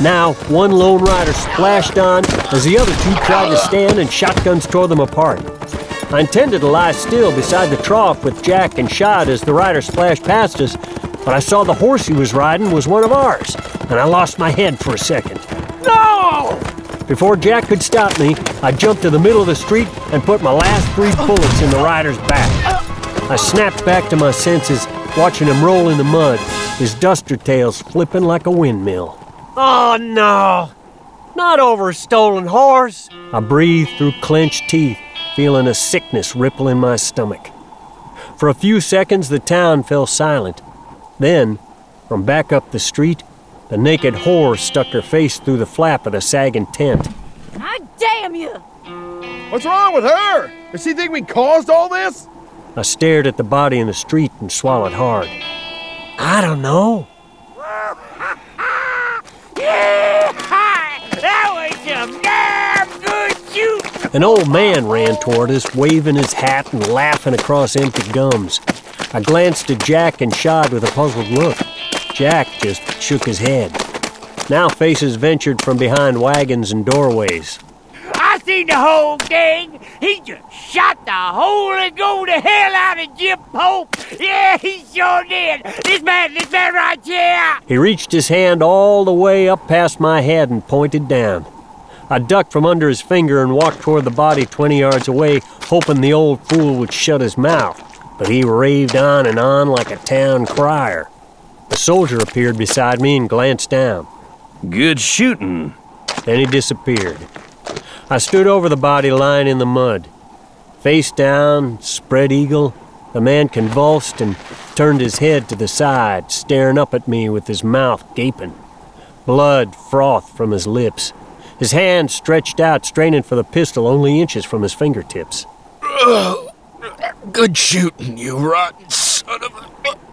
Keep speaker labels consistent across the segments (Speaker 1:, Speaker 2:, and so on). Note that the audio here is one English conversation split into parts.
Speaker 1: Now, one lone rider splashed on as the other two tried to stand and shotguns tore them apart. I intended to lie still beside the trough with Jack and Shad as the rider splashed past us, but I saw the horse he was riding was one of ours, and I lost my head for a second. No! Before Jack could stop me, I jumped to the middle of the street and put my last 3 bullets in the rider's back. I snapped back to my senses, watching him roll in the mud, his duster tails flipping like a windmill. Oh, no! Not over a stolen horse! I breathed through clenched teeth, feeling a sickness ripple in my stomach. For a few seconds, the town fell silent. Then, from back up the street, the naked whore stuck her face through the flap of the sagging tent.
Speaker 2: I damn you!
Speaker 3: What's wrong with her? Does she think we caused all this?
Speaker 1: I stared at the body in the street and swallowed hard. I don't know.
Speaker 2: That was some damn good shooting!
Speaker 1: An old man ran toward us, waving his hat and laughing across empty gums. I glanced at Jack and Shad with a puzzled look. Jack just shook his head. Now faces ventured from behind wagons and doorways.
Speaker 2: I seen the whole thing. He just shot the holy go to hell out of Jim Pope. Yeah, he sure did. This man right here.
Speaker 1: He reached his hand all the way up past my head and pointed down. I ducked from under his finger and walked toward the body 20 yards away, hoping the old fool would shut his mouth. But he raved on and on like a town crier. A soldier appeared beside me and glanced down.
Speaker 4: Good shooting.
Speaker 1: Then he disappeared. I stood over the body lying in the mud. Face down, spread eagle, the man convulsed and turned his head to the side, staring up at me with his mouth gaping. Blood frothed from his lips. His hand stretched out, straining for the pistol only inches from his fingertips.
Speaker 4: Good shooting, you rotten son of a...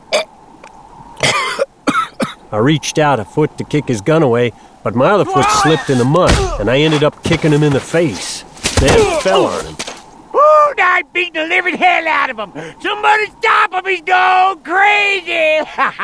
Speaker 1: I reached out a foot to kick his gun away, but my other foot slipped in the mud, and I ended up kicking him in the face. Then fell on him.
Speaker 2: Ooh, I beat the living hell out of him. Somebody stop him, he's going crazy.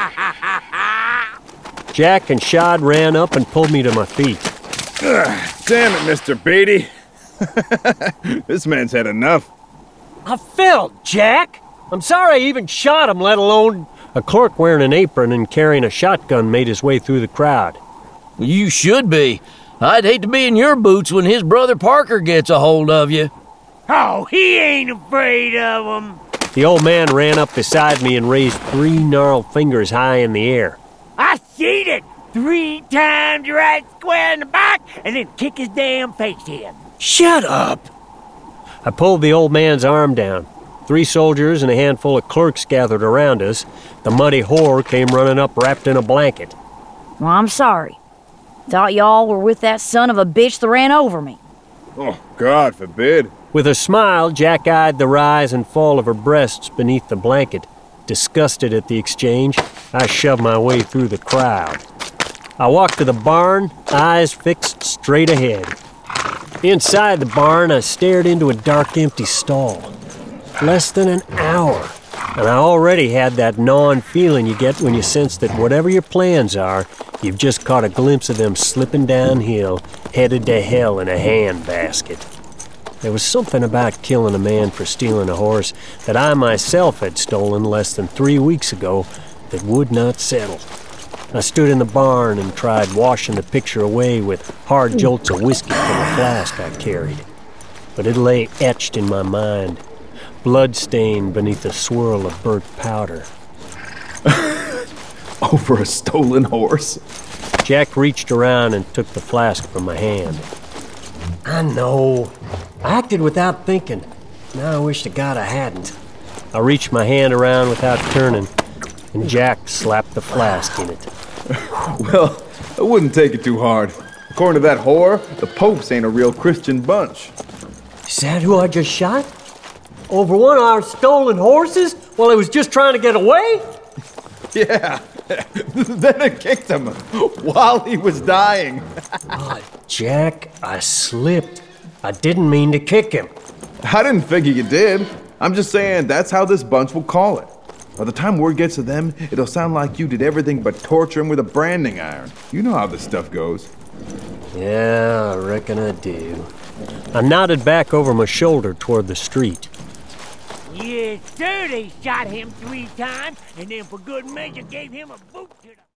Speaker 1: Jack and Shad ran up and pulled me to my feet.
Speaker 3: Damn it, Mr. Beatty. This man's had enough.
Speaker 1: I fell, Jack. I'm sorry I even shot him, let alone... A clerk wearing an apron and carrying a shotgun made his way through the crowd.
Speaker 4: You should be. I'd hate to be in your boots when his brother Parker gets a hold of you.
Speaker 2: Oh, he ain't afraid of him.
Speaker 1: The old man ran up beside me and raised 3 gnarled fingers high in the air.
Speaker 2: I seen it 3 times right square in the back and then kick his damn face in.
Speaker 4: Shut up.
Speaker 1: I pulled the old man's arm down. 3 soldiers and a handful of clerks gathered around us. The muddy whore came running up wrapped in a blanket.
Speaker 5: Well, I'm sorry. Thought y'all were with that son of a bitch that ran over me.
Speaker 3: Oh, God forbid.
Speaker 1: With a smile, Jack eyed the rise and fall of her breasts beneath the blanket. Disgusted at the exchange, I shoved my way through the crowd. I walked to the barn, eyes fixed straight ahead. Inside the barn, I stared into a dark, empty stall. Less than an hour, and I already had that gnawing feeling you get when you sense that whatever your plans are, you've just caught a glimpse of them slipping downhill, headed to hell in a handbasket. There was something about killing a man for stealing a horse that I myself had stolen less than 3 weeks ago that would not settle. I stood in the barn and tried washing the picture away with hard jolts of whiskey from a flask I carried. But it lay etched in my mind, blood-stained beneath a swirl of burnt powder.
Speaker 6: Over a stolen horse?
Speaker 1: Jack reached around and took the flask from my hand. I know. I acted without thinking. Now I wish to God I hadn't. I reached my hand around without turning, and Jack slapped the flask in it.
Speaker 6: Well, I wouldn't take it too hard. According to that whore, the Popes ain't a real Christian bunch.
Speaker 1: Is that who I just shot? Over one of our stolen horses while he was just trying to get away?
Speaker 6: Yeah. Then I kicked him while he was dying.
Speaker 1: Jack, I slipped. I didn't mean to kick him.
Speaker 6: I didn't figure you did. I'm just saying that's how this bunch will call it. By the time word gets to them, it'll sound like you did everything but torture him with a branding iron. You know how this stuff goes.
Speaker 1: Yeah, I reckon I do. I nodded back over my shoulder toward the street.
Speaker 2: Yes, sir, they shot him 3 times, and then for good measure gave him a boot to the...